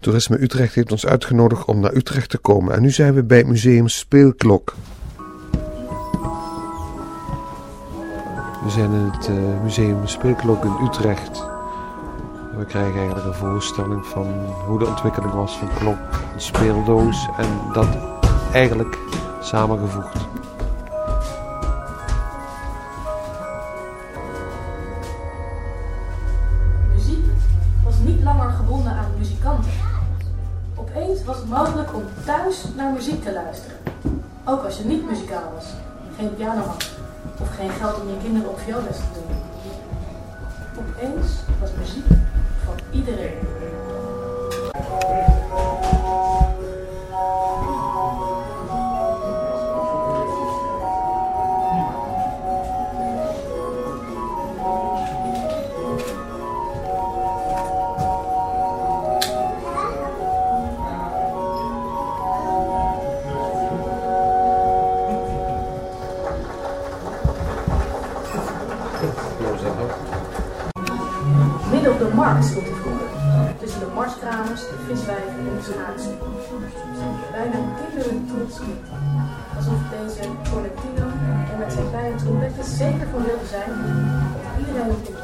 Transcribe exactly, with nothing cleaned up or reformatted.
Toerisme Utrecht heeft ons uitgenodigd om naar Utrecht te komen. En nu zijn we bij het museum Speelklok. We zijn in het uh, museum Speelklok in Utrecht. We krijgen eigenlijk een voorstelling van hoe de ontwikkeling was van klok, een speeldoos en dat eigenlijk samengevoegd. Muziek was niet langer gebonden aan muzikanten. Opeens was het mogelijk om thuis naar muziek te luisteren. Ook als je niet muzikaal was, geen piano had of geen geld om je kinderen op vioolles te doen. Opeens was muziek van iedereen. Midden op de markt stond hij vroeger, tussen de marskramers, de viswijven en de schaatsen. Bijna kinderen trots knikt, alsof deze Collectino er met zijn kleine trompetten zeker van wilde zijn dat iedereen